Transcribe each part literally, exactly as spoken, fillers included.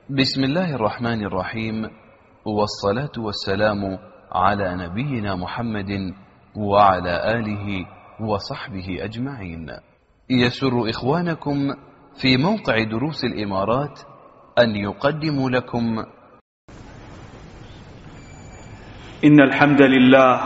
بسم الله الرحمن الرحيم، والصلاة والسلام على نبينا محمد وعلى آله وصحبه أجمعين. يسر إخوانكم في موقع دروس الإمارات أن يقدموا لكم إن الحمد لله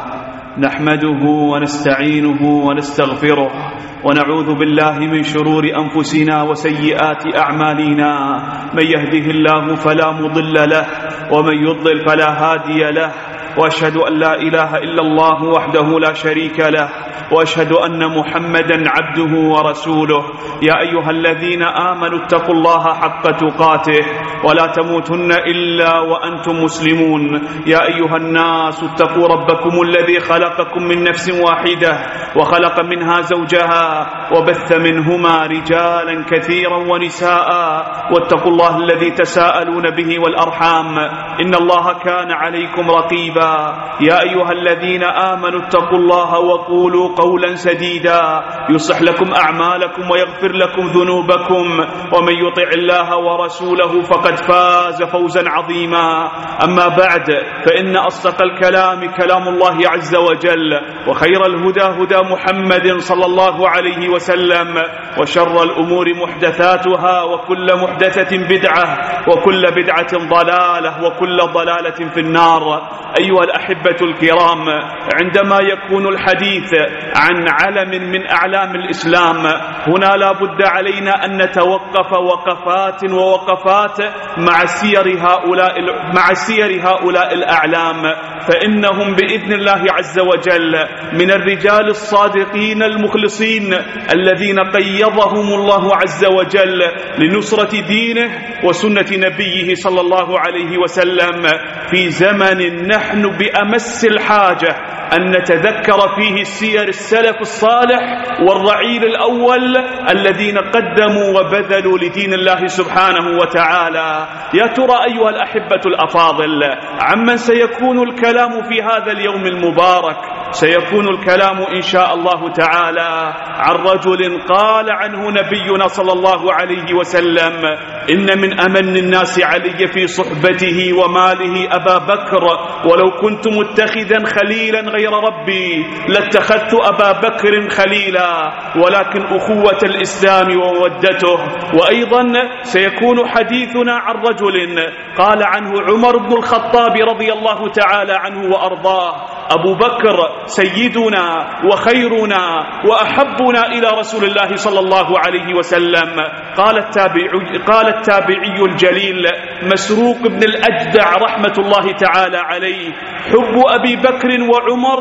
نحمده ونستعينه ونستغفره ونعوذ بالله من شرور أنفسنا وسيئات أعمالنا. من يهده الله فلا مضل له ومن يضلل فلا هادي له، وأشهد أن لا إله إلا الله وحده لا شريك له، وأشهد أن محمدا عبده ورسوله. يا أيها الذين آمنوا اتقوا الله حق تقاته ولا تموتن إلا وأنتم مسلمون. يا أيها الناس اتقوا ربكم الذي خلقكم من نفس واحدة وخلق منها زوجها وبث منهما رجالا كثيرا ونساء، واتقوا الله الذي تساءلون به والأرحام إن الله كان عليكم رقيبا. يا أيها الذين آمنوا اتقوا الله وقولوا قولا سديدا يصلح لكم أعمالكم ويغفر لكم ذنوبكم، ومن يطع الله ورسوله فقد فاز فوزا عظيما. أما بعد، فإن أصدق الكلام كلام الله عز وجل، وخير الهدى هدى محمد صلى الله عليه وسلم، وشر الأمور محدثاتها، وكل محدثة بدعة، وكل بدعة ضلالة، وكل ضلالة في النار. أيها الأحبة الكرام، عندما يكون الحديث عن علم من أعلام الإسلام، هنا لا بد علينا أن نتوقف وقفات ووقفات مع سير هؤلاء مع سير هؤلاء الأعلام، فإنهم بإذن الله عز وجل من الرجال الصادقين المخلصين الذين قيضهم الله عز وجل لنصرة دينه وسنة نبيه صلى الله عليه وسلم في زمن نحن بأمس الحاجة أن نتذكر فيه سير السلف الصالح والرعيل الأول الذين قدموا وبذلوا لدين الله سبحانه وتعالى. يا ترى أيها الأحبة الأفاضل، عمن سيكون الكلام في هذا اليوم المبارك؟ سيكون الكلام إن شاء الله تعالى عن رجل قال عنه نبينا صلى الله عليه وسلم: إن من أمن الناس علي في صحبته وماله أبا بكر، ولو كنت متخذا خليلا غير ربي لاتخذت أبا بكر خليلا، ولكن أخوة الإسلام ومودته. وأيضا سيكون حديثنا عن رجل قال عنه عمر بن الخطاب رضي الله تعالى عنه وأرضاه: أبو بكر سيدنا وخيرنا وأحبنا إلى رسول الله صلى الله عليه وسلم. قال التابعي, قال التابعي الجليل مسروق بن الأجدع رحمة الله تعالى عليه: حب أبي بكر وعمر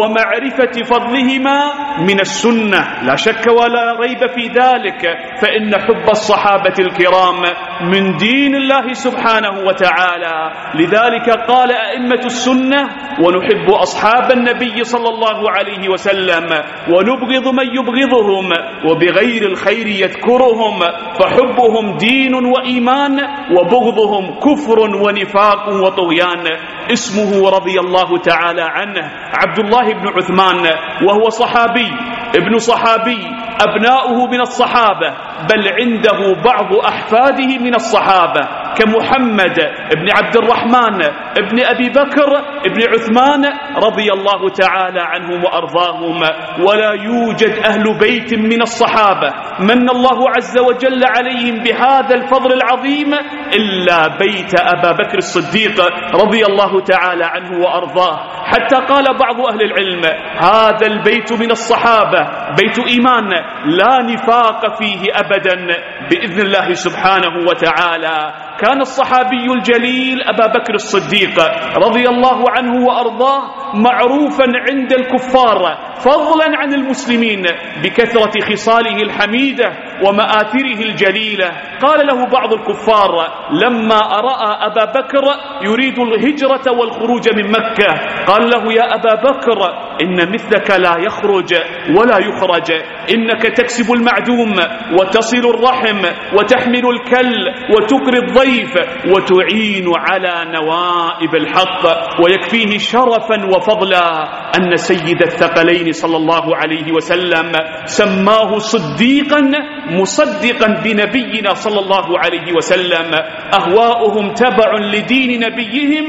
ومعرفة فضلهما من السنة، لا شك ولا ريب في ذلك، فإن حب الصحابة الكرام من دين الله سبحانه وتعالى. لذلك قال أئمة السنة: ونحب أصحاب النبي صلى الله عليه وسلم ونبغض من يبغضهم، وبغير الخير يذكرهم، فحبهم دين وإيمان، وبغضهم كفر ونفاق وطغيان. اسمه رضي الله تعالى عنه عبد الله بن عثمان، وهو صحابي ابن صحابي، أبناؤه من الصحابة، بل عنده بعض أحفاده من الصحابة كمحمد بن عبد الرحمن ابن أبي بكر ابن عثمان رضي الله تعالى عنهم وأرضاهم. ولا يوجد أهل بيت من الصحابة من الله عز وجل عليهم بهذا الفضل العظيم إلا بيت أبا بكر الصديق رضي الله تعالى عنه وأرضاه، حتى قال بعض أهل العلم: هذا البيت من الصحابة بيت إيمان لا نفاق فيه أبدا بإذن الله سبحانه وتعالى. كان الصحابي الجليل أبا بكر الصديق رضي الله عنه وأرضاه معروفا عند الكفار فضلا عن المسلمين بكثرة خصاله الحميدة ومآثره الجليلة. قال له بعض الكفار لما رأى أبا بكر يريد الهجرة والخروج من مكة، قال له: يا أبا بكر، إن مثلك لا يخرج ولا يخرج، إنك تكسب المعدوم وتصل الرحم وتحمل الكل وتقري الضيف وتعين على نوائب الحق. ويكفيه شرفا وفضلا أن سيد الثقلين صلى الله عليه وسلم سماه صديقا مصدقا بنبينا صلى الله عليه وسلم. أهواؤهم تبع لدين نبيهم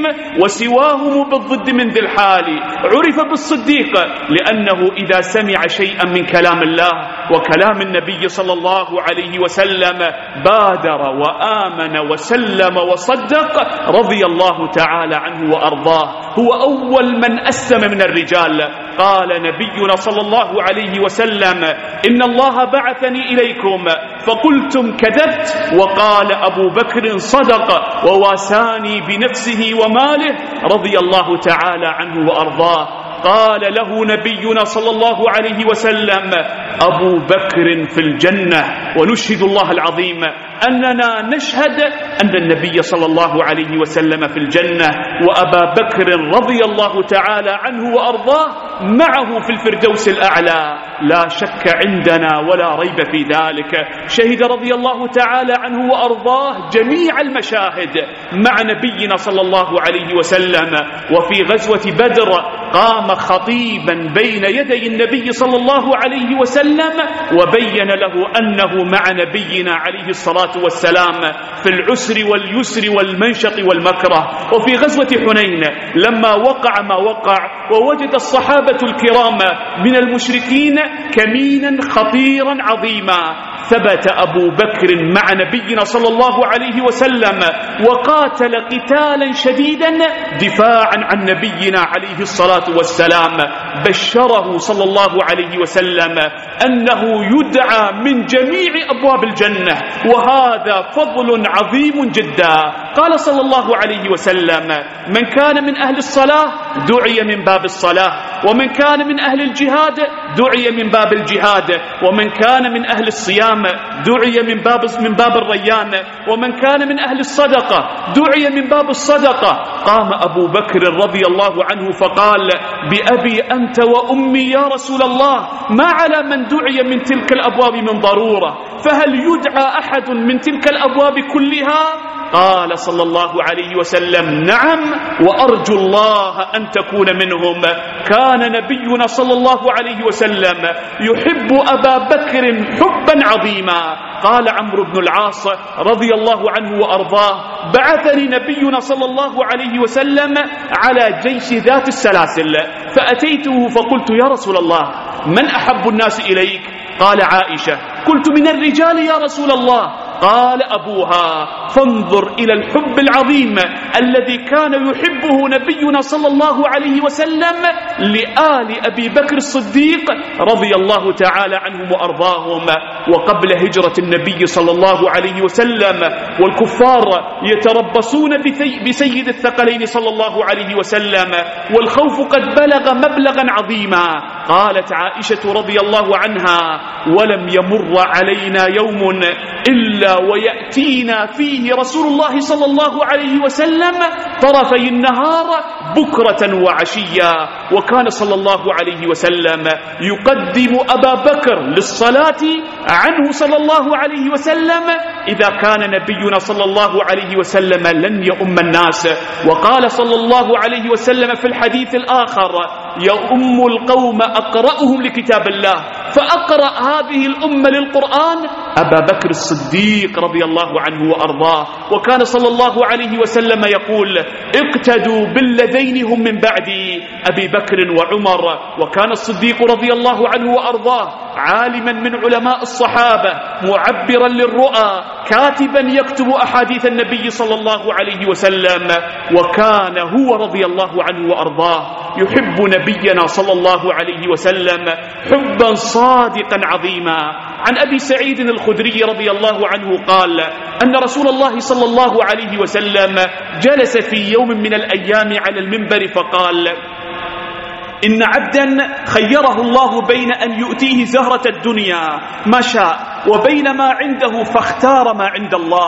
وسواهم بالضد من ذي الحال. عرف بالصديق لأنه إذا سمع شيئا من كلام الله وكلام النبي صلى الله عليه وسلم بادر وآمن وسلم وصدق رضي الله تعالى عنه وأرضاه. هو أول من أسلم من الرجال. قال نبينا صلى الله عليه وسلم إن الله بعثني إليكم فقلتم كذبت، وقال أبو بكر صدق وواساني بنفسه وماله رضي الله تعالى عنه وأرضاه. قال له نبينا صلى الله عليه وسلم أبو بكر في الجنة. ونشهد الله العظيم أننا نشهد أن النبي صلى الله عليه وسلم في الجنة، وأبا بكر رضي الله تعالى عنه وأرضاه معه في الفردوس الأعلى، لا شك عندنا ولا ريب في ذلك. شهد رضي الله تعالى عنه وأرضاه جميع المشاهد مع نبينا صلى الله عليه وسلم. وفي غزوة بدر قام خطيبا بين يدي النبي صلى الله عليه وسلم وبين له أنه مع نبينا عليه الصلاة والسلام في العسر واليسر والمنشط والمكره. وفي غزوة حنين لما وقع ما وقع ووجد الصحابة الكرام من المشركين كمينا خطيرا عظيما، ثبت أبو بكر مع نبينا صلى الله عليه وسلم وقاتل قتالا شديدا دفاعا عن نبينا عليه الصلاة والسلام. بشره صلى الله عليه وسلم أنه يدعى من جميع أبواب الجنة، وهذا فضل عظيم جدا. قال صلى الله عليه وسلم من كان من أهل الصلاة دعي من باب الصلاة، ومن كان من أهل الجهاد دعي من باب الجهاد، ومن كان من أهل الصيام دعي من باب من باب الريان، ومن كان من أهل الصدقة دعي من باب الصدقة. قام أبو بكر رضي الله عنه فقال بأبي أنت وأمي يا رسول الله، ما على من دعي من تلك الأبواب من ضرورة، فهل يدعى أحد من تلك الأبواب كلها؟ قال صلى الله عليه وسلم نعم، وأرجو الله أن تكون منهم. كان نبينا صلى الله عليه وسلم يحب أبا بكر حبا عظيما. قال عمرو بن العاص رضي الله عنه وأرضاه بعثني نبينا صلى الله عليه وسلم على جيش ذات السلاسل، فأتيته فقلت يا رسول الله من أحب الناس إليك؟ قال عائشة. قلت من الرجال يا رسول الله؟ قال أبوها. فانظر إلى الحب العظيم الذي كان يحبه نبينا صلى الله عليه وسلم لآل أبي بكر الصديق رضي الله تعالى عنهم وأرضاهم. وقبل هجرة النبي صلى الله عليه وسلم والكفار يتربصون بسيد الثقلين صلى الله عليه وسلم، والخوف قد بلغ مبلغا عظيما. قالت عائشة رضي الله عنها ولم يمر علينا يوم إلا ويأتينا فيه رسول الله صلى الله عليه وسلم طرفي النهار بكرة وعشيا. وكان صلى الله عليه وسلم يقدم أبا بكر للصلاة عنه صلى الله عليه وسلم إذا كان نبينا صلى الله عليه وسلم لن يؤم الناس. وقال صلى الله عليه وسلم في الحديث الآخر يؤم القوم أقرأهم لكتاب الله، فأقرأ هذه الأمة للقرآن أبا بكر الصديق رضي الله عنه وأرضاه. وكان صلى الله عليه وسلم يقول اقتدوا بالذين هم من بعدي أبي بكر وعمر. وكان الصديق رضي الله عنه وأرضاه عالما من علماء الصحابة، معبرا للرؤى، كاتبا يكتب أحاديث النبي صلى الله عليه وسلم. وكان هو رضي الله عنه وأرضاه يحب نبينا صلى الله عليه وسلم حبا صادقا عظيما. عن أبي سعيد الخدري رضي الله عنه قال أن رسول الله صلى الله عليه وسلم جلس في يوم من الأيام على المنبر فقال إن عبدا خيره الله بين أن يؤتيه زهرة الدنيا ما شاء وبين ما عنده فاختار ما عند الله،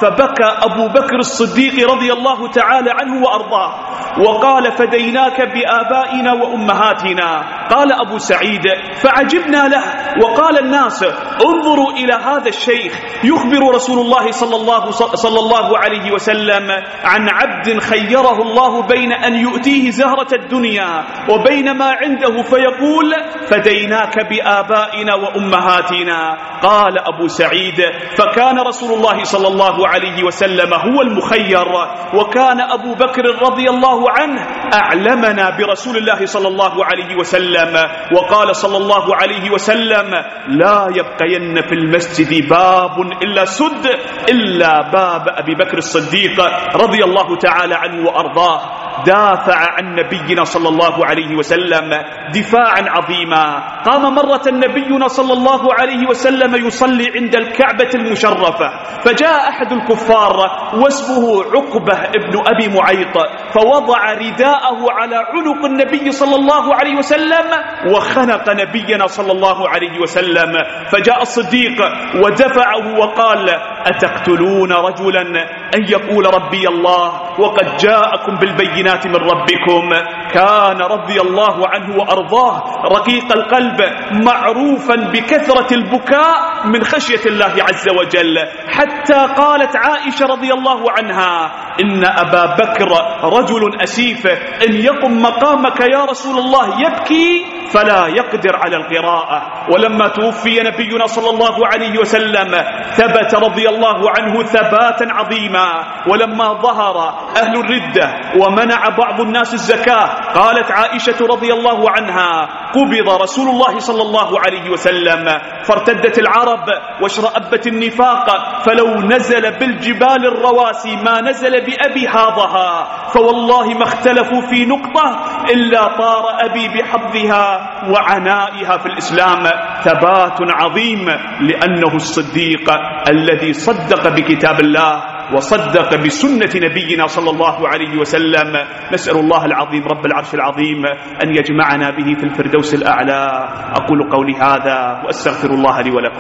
فبكى أبو بكر الصديق رضي الله تعالى عنه وأرضاه وقال فديناك بآبائنا وأمهاتنا. قال أبو سعيد فعجبنا له وقال الناس انظروا إلى هذا الشيخ يخبر رسول الله صلى الله, صلى الله عليه وسلم عن عبد خيره الله بين أن يؤتيه زهرة الدنيا وبين ما عنده فيقول فديناك بآبائنا وأمهاتنا. قال أبو سعيد فكان رسول الله صلى الله عليه وسلم هو المخير، وكان أبو بكر رضي الله عنه أعلمنا برسول الله صلى الله عليه وسلم، وقال صلى الله عليه وسلم لا يبقين في المسجد باب إلا سد إلا باب أبي بكر الصديق رضي الله تعالى عنه وأرضاه. دافع عن نبينا صلى الله عليه وسلم دفاعا عظيما. قام مرة نبينا صلى الله عليه وسلم يصلي عند الكعبة المشرفة، فجاء أحد الكفار واسمه عقبة ابن أبي معيط فوضع رداءه على عنق النبي صلى الله عليه وسلم وخنق نبينا صلى الله عليه وسلم. فجاء الصديق ودفعه وقال أتقتلون رجلا أن يقول ربي الله وقد جاءكم بالبينات من ربكم؟ كان رضي الله عنه وأرضاه رقيق القلب معروفا بكثرة البكاء من خشية الله عز وجل، حتى قالت عائشة رضي الله عنها إن أبا بكر رجل أسيف إن يقم مقامك يا رسول الله يبكي فلا يقدر على القراءة. ولما توفي نبينا صلى الله عليه وسلم ثبت رضي الله عنه ثباتا عظيما. ولما ظهر أهل الردة ومنع بعض الناس الزكاة قالت عائشة رضي الله عنها قبض رسول الله صلى الله عليه وسلم فارتدت العرب واشرأبت النفاق، فلو نزل بالجبال الرواسي ما نزل بأبي هاضها، فوالله ما اختلفوا في نقطة إلا طار أبي بحظها وعنائها في الإسلام. ثبات عظيم لأنه الصديق الذي صدق بكتاب الله وصدق بسنة نبينا صلى الله عليه وسلم. نسأل الله العظيم رب العرش العظيم أن يجمعنا به في الفردوس الأعلى. أقول قولي هذا وأستغفر الله لي ولكم.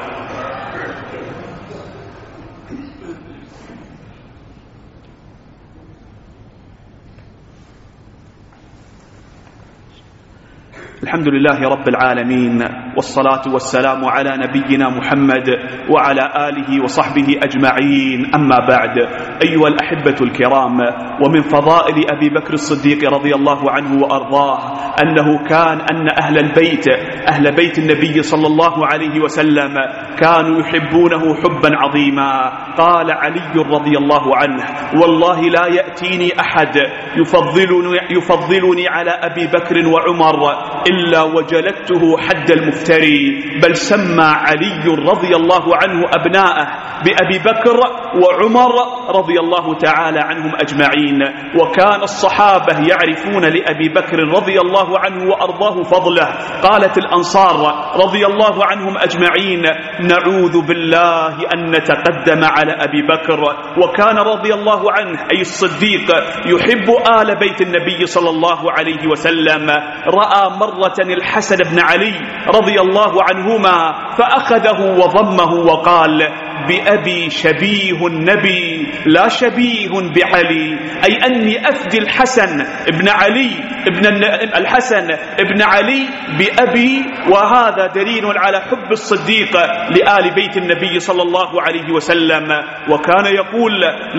الحمد لله رب العالمين، والصلاة والسلام على نبينا محمد وعلى آله وصحبه أجمعين. أما بعد، أيها الأحبة الكرام، ومن فضائل أبي بكر الصديق رضي الله عنه وأرضاه أنه كان أن أهل البيت أهل بيت النبي صلى الله عليه وسلم كانوا يحبونه حبا عظيما. قال علي رضي الله عنه والله لا يأتيني أحد يفضلني, يفضلني على أبي بكر وعمر إلا وجلدته حد المفتري، بل سمى علي رضي الله عنه أبناءه بأبي بكر وعمر رضي الله تعالى عنهم أجمعين. وكان الصحابة يعرفون لأبي بكر رضي الله عنه وأرضاه فضله. قالت الأنصار رضي الله عنهم أجمعين نعوذ بالله أن نتقدم على أبي بكر. وكان رضي الله عنه أي الصديق يحب آل بيت النبي صلى الله عليه وسلم. رأى مرة الحسن بن علي رضي الله عنهما فأخذه وضمه وقال بأبي شبيه النبي لا شبيه بعلي، أي أني أفدي الحسن ابن علي ابن الحسن ابن علي بأبي. وهذا دليل على حب الصديق لآل بيت النبي صلى الله عليه وسلم. وكان يقول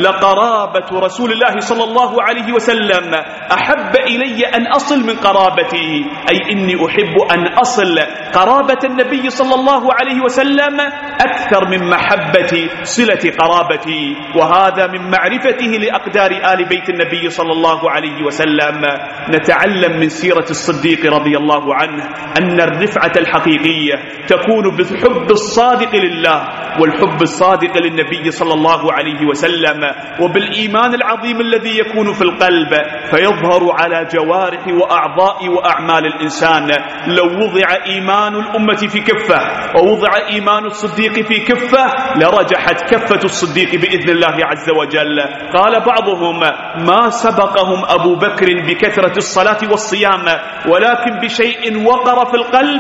لقرابة رسول الله صلى الله عليه وسلم أحب إلي أن أصل من قرابته، أي إني أحب أن أصل قرابة النبي صلى الله عليه وسلم أكثر من محبة صلة قرابتي. وهذا من معرفته لأقدار آل بيت النبي صلى الله عليه وسلم. نتعلم من سيرة الصديق رضي الله عنه أن الرفعة الحقيقية تكون بالحب الصادق لله والحب الصادق للنبي صلى الله عليه وسلم، وبالإيمان العظيم الذي يكون في القلب فيظهر على جوارح وأعضاء وأعمال الإنسان. لو وضع إيمان الأمة في كفة ووضع إيمان الصديق الصديق في كفة لرجحت كفة الصديق بإذن الله عز وجل. قال بعضهم ما سبقهم أبو بكر بكثرة الصلاة والصيام ولكن بشيء وقر في القلب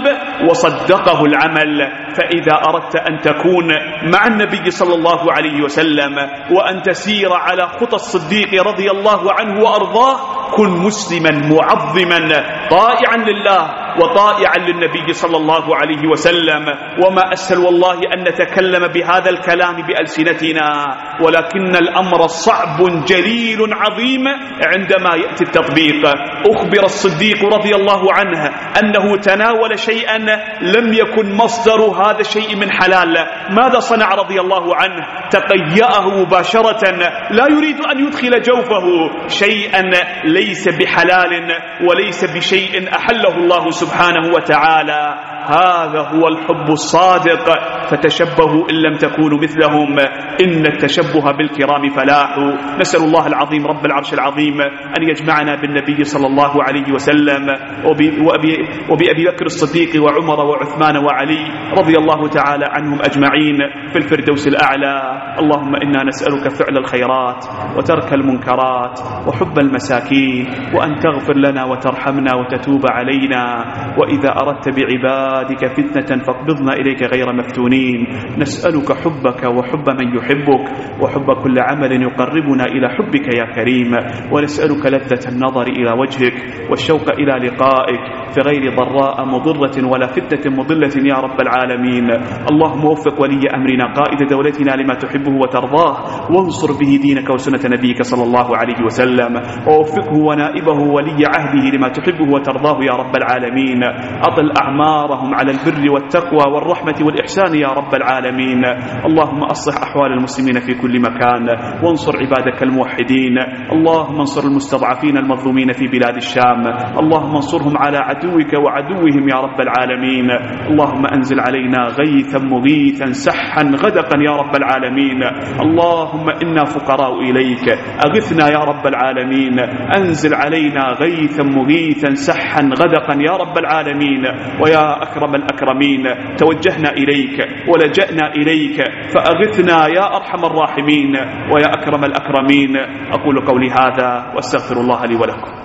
وصدقه العمل. فإذا أردت أن تكون مع النبي صلى الله عليه وسلم وأن تسير على خطى الصديق رضي الله عنه وأرضاه كن مسلما معظما طائعا لله وطائعا للنبي صلى الله عليه وسلم. وما أسهل والله أن نتكلم بهذا الكلام بألسنتنا، ولكن الأمر صعب جليل عظيم عندما يأتي التطبيق. أخبر الصديق رضي الله عنه أنه تناول شيئا لم يكن مصدر هذا الشيء من حلال. ماذا صنع رضي الله عنه؟ تقيأه مباشرة، لا يريد أن يدخل جوفه شيئا ليس بحلال وليس بشيء أحله الله سبحانه وتعالى. هذا هو الحب الصادق، فتشبهوا إن لم تكونوا مثلهم إن التشبه بالكرام فلاح. نسأل الله العظيم رب العرش العظيم أن يجمعنا بالنبي صلى الله عليه وسلم وبأبي, وبأبي بكر الصديق وعمر وعثمان وعلي رضي الله تعالى عنهم أجمعين في الفردوس الأعلى. اللهم إنا نسألك فعل الخيرات وترك المنكرات وحب المساكين، وأن تغفر لنا وترحمنا وتتوب علينا، وإذا أردت بعبادك فتنة فاقبضنا إليك غير مفتونين. نسألك حبك وحب من يحبك وحب كل عمل يقربنا إلى حبك يا كريم، ونسألك لذة النظر إلى وجهك والشوق إلى لقائك في غير ضراء مضرة ولا فتنة مضلة يا رب العالمين. اللهم وفق ولي أمرنا قائد دولتنا لما تحبه وترضاه، وانصر به دينك وسنة نبيك صلى الله عليه وسلم، ووفقه ونائبه ولي عهده لما تحبه وترضاه يا رب العالمين. أطل أعمارهم على البر والتقوى والرحمة والإحسان يا رب العالمين. اللهم أصلح أحوال المسلمين في كل مكان، وانصر عبادك الموحدين. اللهم انصر المستضعفين المظلومين في بلاد الشام، اللهم انصرهم على عدوك وعدوهم يا رب العالمين. اللهم أنزل علينا غيثا مغيثا سحا غدقا يا رب العالمين. اللهم إنا فقراء إليك، أغثنا يا رب العالمين. أنزل علينا غيثا مغيثا سحا غدقا يا رب العالمين. ويا أكرم الأكرمين توجهنا إليك ولجأنا إليك فأغثنا يا أرحم الراحمين ويا أكرم الأكرمين. أقول قولي هذا وأستغفر الله لي ولكم.